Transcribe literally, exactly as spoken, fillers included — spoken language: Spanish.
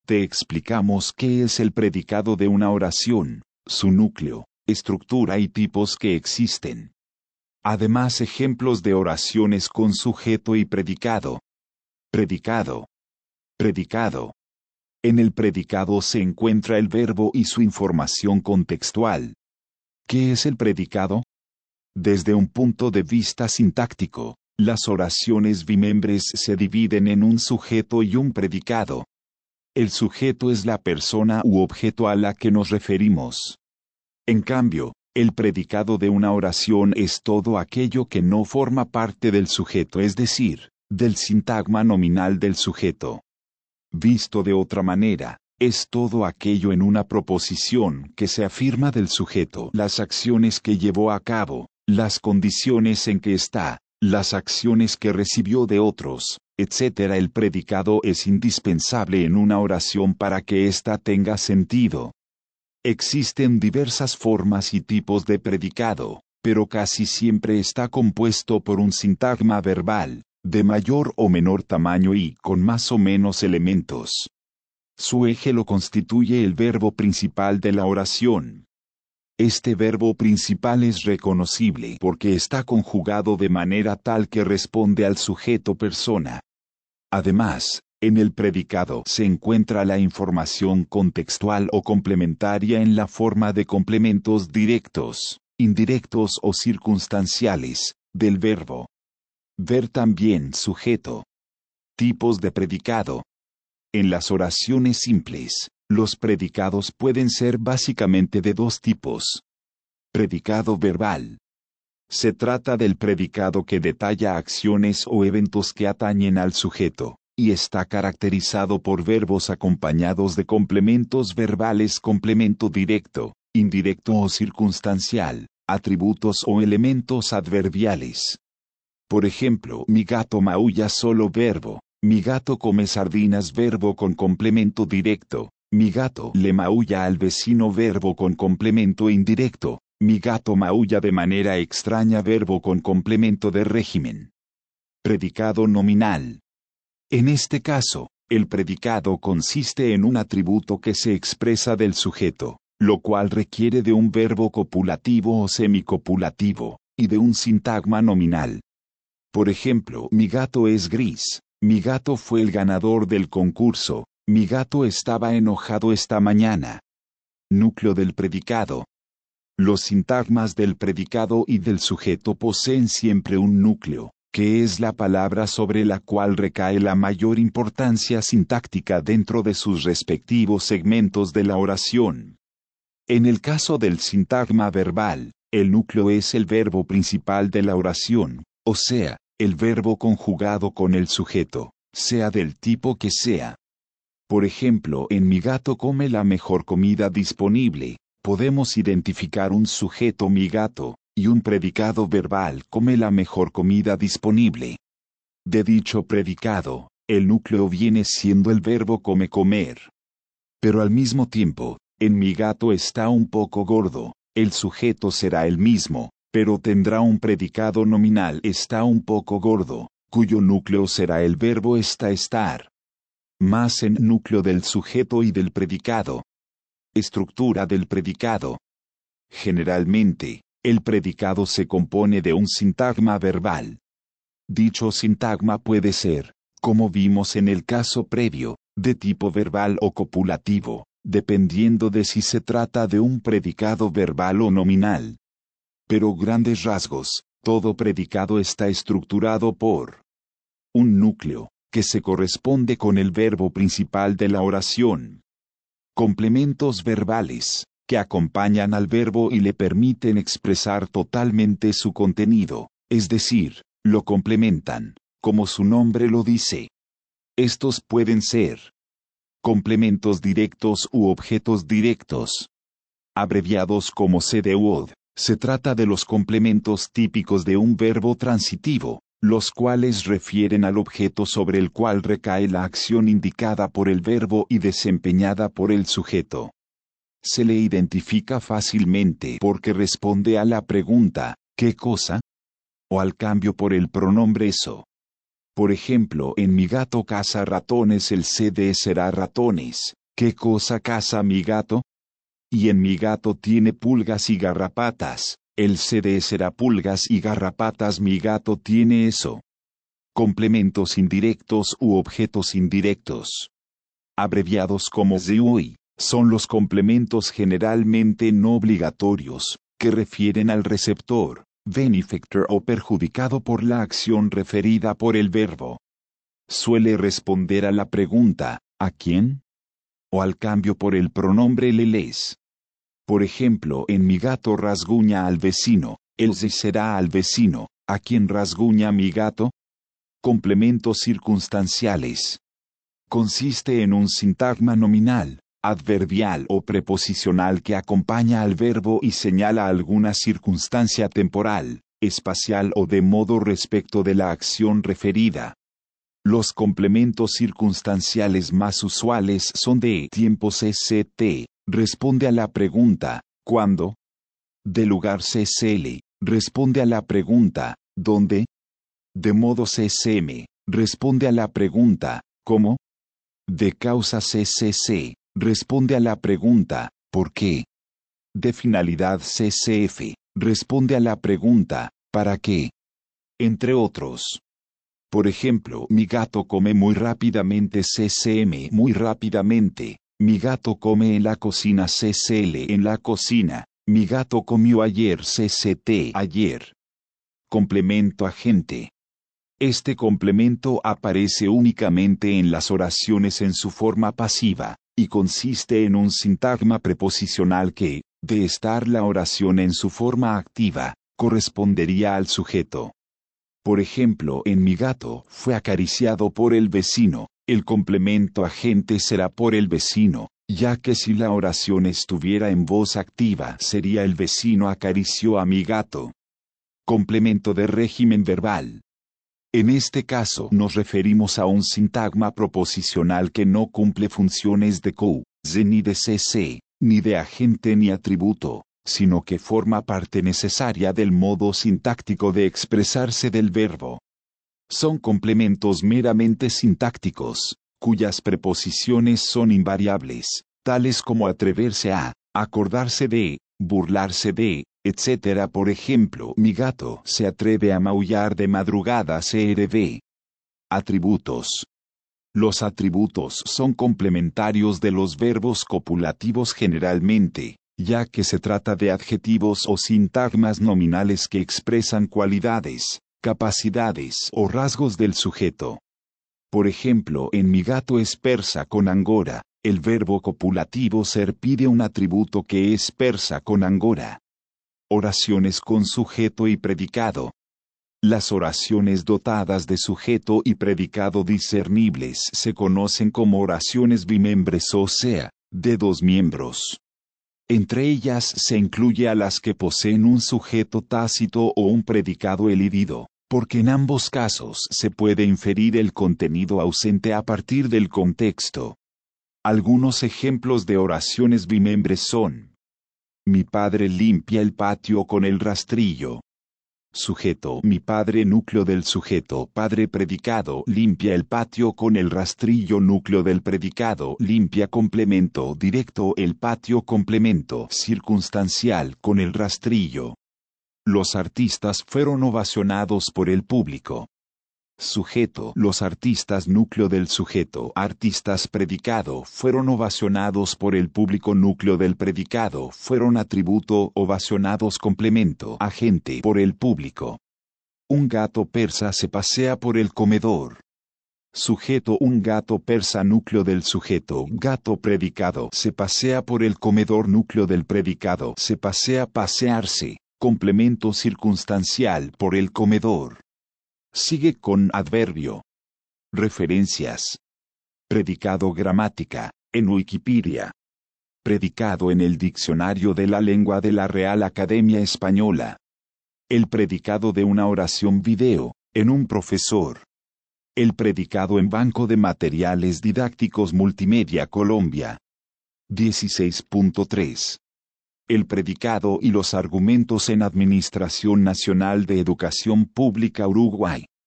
te explicamos qué es el predicado de una oración, su núcleo, estructura y tipos que existen. Además, ejemplos de oraciones con sujeto y predicado. Predicado. Predicado. En el predicado se encuentra el verbo y su información contextual. ¿Qué es el predicado? Desde un punto de vista sintáctico, las oraciones bimembres se dividen en un sujeto y un predicado. El sujeto es la persona u objeto a la que nos referimos. En cambio, el predicado de una oración es todo aquello que no forma parte del sujeto, es decir, del sintagma nominal del sujeto. Visto de otra manera, es todo aquello en una proposición que se afirma del sujeto, las acciones que llevó a cabo, las condiciones en que está, las acciones que recibió de otros, etcétera. El predicado es indispensable en una oración para que ésta tenga sentido. Existen diversas formas y tipos de predicado, pero casi siempre está compuesto por un sintagma verbal, de mayor o menor tamaño y con más o menos elementos. Su eje lo constituye el verbo principal de la oración. Este verbo principal es reconocible porque está conjugado de manera tal que responde al sujeto persona. Además, en el predicado se encuentra la información contextual o complementaria en la forma de complementos directos, indirectos o circunstanciales, del verbo. Ver también sujeto. Tipos de predicado. En las oraciones simples, los predicados pueden ser básicamente de dos tipos. Predicado verbal. Se trata del predicado que detalla acciones o eventos que atañen al sujeto, y está caracterizado por verbos acompañados de complementos verbales, complemento directo, indirecto o circunstancial, atributos o elementos adverbiales. Por ejemplo, mi gato maulla, solo verbo. Mi gato come sardinas, verbo con complemento directo. Mi gato le maulla al vecino, verbo con complemento indirecto. Mi gato maulla de manera extraña, verbo con complemento de régimen. Predicado nominal. En este caso, el predicado consiste en un atributo que se expresa del sujeto, lo cual requiere de un verbo copulativo o semicopulativo, y de un sintagma nominal. Por ejemplo, mi gato es gris. Mi gato fue el ganador del concurso. Mi gato estaba enojado esta mañana. Núcleo del predicado. Los sintagmas del predicado y del sujeto poseen siempre un núcleo, que es la palabra sobre la cual recae la mayor importancia sintáctica dentro de sus respectivos segmentos de la oración. En el caso del sintagma verbal, el núcleo es el verbo principal de la oración, o sea, el verbo conjugado con el sujeto, sea del tipo que sea. Por ejemplo, en mi gato come la mejor comida disponible, podemos identificar un sujeto, mi gato, y un predicado verbal, come la mejor comida disponible. De dicho predicado, el núcleo viene siendo el verbo come, comer. Pero al mismo tiempo, en mi gato está un poco gordo, el sujeto será el mismo, pero tendrá un predicado nominal, está un poco gordo, cuyo núcleo será el verbo está, estar. Más en núcleo del sujeto y del predicado. Estructura del predicado. Generalmente, el predicado se compone de un sintagma verbal. Dicho sintagma puede ser, como vimos en el caso previo, de tipo verbal o copulativo, dependiendo de si se trata de un predicado verbal o nominal. Pero grandes rasgos, todo predicado está estructurado por un núcleo, que se corresponde con el verbo principal de la oración. Complementos verbales, que acompañan al verbo y le permiten expresar totalmente su contenido, es decir, lo complementan, como su nombre lo dice. Estos pueden ser complementos directos u objetos directos. Abreviados como C D U O D. Se trata de los complementos típicos de un verbo transitivo, los cuales refieren al objeto sobre el cual recae la acción indicada por el verbo y desempeñada por el sujeto. Se le identifica fácilmente porque responde a la pregunta, ¿qué cosa? O al cambio por el pronombre eso. Por ejemplo, en mi gato caza ratones, el C D será ratones, ¿Qué cosa caza mi gato? Y en mi gato tiene pulgas y garrapatas. El C D será pulgas y garrapatas, mi gato tiene eso. Complementos indirectos u objetos indirectos, abreviados como Z U I, son los complementos generalmente no obligatorios, que refieren al receptor, benefactor o perjudicado por la acción referida por el verbo. Suele responder a la pregunta, ¿a quién? O al cambio por el pronombre le les. Por ejemplo, en mi gato rasguña al vecino, el Z será al vecino, ¿a quién rasguña mi gato? Complementos circunstanciales. Consiste en un sintagma nominal, adverbial o preposicional que acompaña al verbo y señala alguna circunstancia temporal, espacial o de modo respecto de la acción referida. Los complementos circunstanciales más usuales son de tiempo C C T, responde a la pregunta, ¿cuándo? De lugar C C L, responde a la pregunta, ¿dónde? De modo C C M, responde a la pregunta, ¿cómo? De causa C C C, responde a la pregunta, ¿por qué? De finalidad C C F, responde a la pregunta, ¿para qué? Entre otros. Por ejemplo, mi gato come muy rápidamente C C M, muy rápidamente. Mi gato come en la cocina C C L, en la cocina. Mi gato comió ayer C C T, ayer. Complemento agente. Este complemento aparece únicamente en las oraciones en su forma pasiva, y consiste en un sintagma preposicional que, de estar la oración en su forma activa, correspondería al sujeto. Por ejemplo, en mi gato fue acariciado por el vecino, el complemento agente será por el vecino, ya que si la oración estuviera en voz activa sería el vecino acarició a mi gato. Complemento de régimen verbal. En este caso nos referimos a un sintagma proposicional que no cumple funciones de causa ni de C C, ni de agente ni atributo, sino que forma parte necesaria del modo sintáctico de expresarse del verbo. Son complementos meramente sintácticos, cuyas preposiciones son invariables, tales como atreverse a, acordarse de, burlarse de, etcétera. Por ejemplo, mi gato se atreve a maullar de madrugada C R B. Atributos. Los atributos son complementarios de los verbos copulativos generalmente, ya que se trata de adjetivos o sintagmas nominales que expresan cualidades, capacidades o rasgos del sujeto. Por ejemplo, en mi gato es persa con angora, el verbo copulativo ser pide un atributo que es persa con angora. Oraciones con sujeto y predicado. Las oraciones dotadas de sujeto y predicado discernibles se conocen como oraciones bimembres, o sea, de dos miembros. Entre ellas se incluye a las que poseen un sujeto tácito o un predicado elidido, porque en ambos casos se puede inferir el contenido ausente a partir del contexto. Algunos ejemplos de oraciones bimembres son: mi padre limpia el patio con el rastrillo. Sujeto: mi padre, núcleo del sujeto, padre predicado, limpia el patio con el rastrillo, núcleo del predicado, limpia, complemento directo, el patio, complemento circunstancial, con el rastrillo. Los artistas fueron ovacionados por el público. Sujeto: los artistas, núcleo del sujeto, artistas predicado, fueron ovacionados por el público, núcleo del predicado, fueron atributo, ovacionados, complemento agente, por el público. Un gato persa se pasea por el comedor. Sujeto: un gato persa, núcleo del sujeto, gato predicado, se pasea por el comedor, núcleo del predicado, se pasea, pasearse, complemento circunstancial, por el comedor. Sigue con adverbio. Referencias. Predicado, gramática, en Wikipedia. Predicado en el Diccionario de la Lengua de la Real Academia Española. El predicado de una oración video, en un profesor. El predicado en Banco de Materiales Didácticos Multimedia Colombia. dieciséis punto tres. El predicado y los argumentos en Administración Nacional de Educación Pública Uruguay.